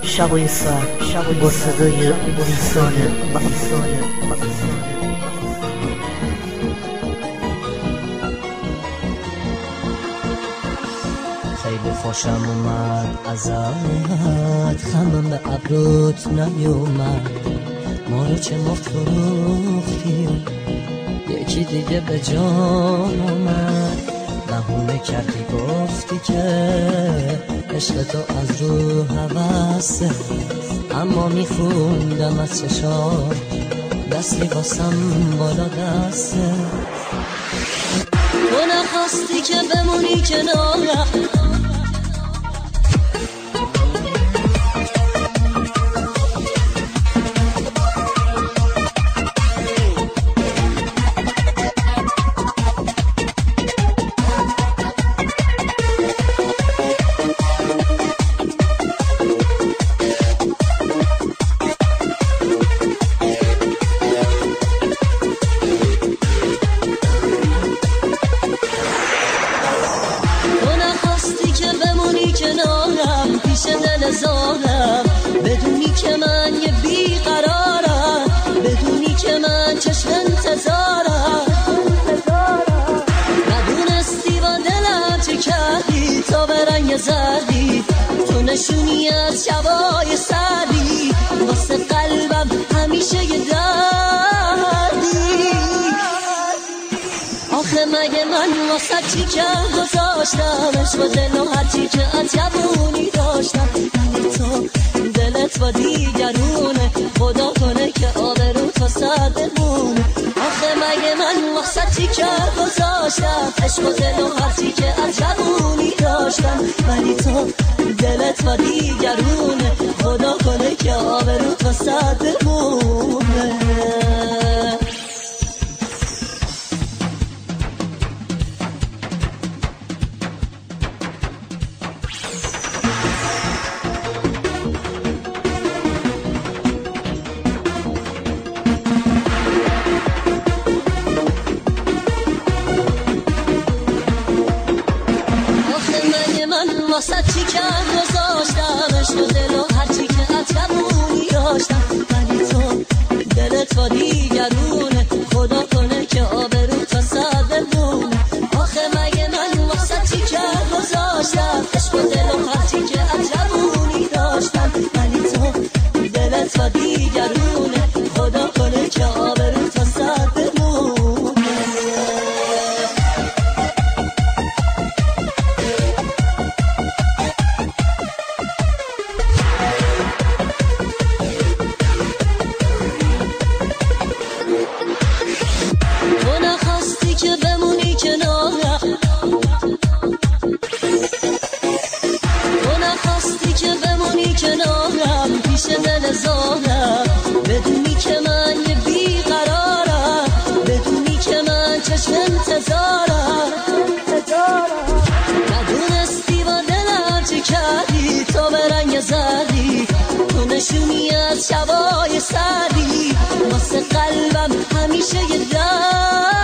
شب و این ساعت با صدای انسان خیلی خوشم اومد ازت، خمم به ابروت نیومد، ما رو چه مفروختی، یکی دیگه به جان آمد. بهونه کردی گفتی که عشق تو از رو هوسه، اما میخوندم از چشات دستی واسم بالا دسته. تو نخواستی که بمونی کنارم، پیش دل زارم، بدونی که من یه بیقرارم، بدونی که من چشم انتظارم. ندونستی با دلم چه کردی، تا به رنگ زردی تو نشونی از شبای سردی، واسه قلبم همیشه یه دردی. آخه مگه من واسه چی کرد گذاشتم، عشق و دل و هرچی که از جوونی داشتم. تو دلت با دیگرونه، خدا کنه که آبروت واسه بمونه. آخه مگه من واسه چی کرد گذاشتم، عشق و دل و هرچی که از جوونی داشتم. ولی تو دلت با دیگرونه، خدا کنه که آبروت واسه بمونه. واسه چی کرد گذاشتم، عشق و دل و هرچی که از جوونی داشتم. ولی تو دلت با دیگرونه، خدا کنه که آبروت واسه بمونه. آخه مگه من واسه چی کرد گذاشتم، عشق و دل و هرچی که از جوونی داشتم. ولی تو دلت با دیگرونه، خدا کنه که آبروت واسه بمونه. تو نخواستی که بمونی کنارم، تو نخواستی که بمونی کنارم، پیش دل زارم، بدونی که من یه بیقرارم، بدونی که من چشم انتظارم. ندونستی با دلم چه کردی، تا به رنگ زردی تو نشونی از شبای سردی، واسه قلبم همیشه یه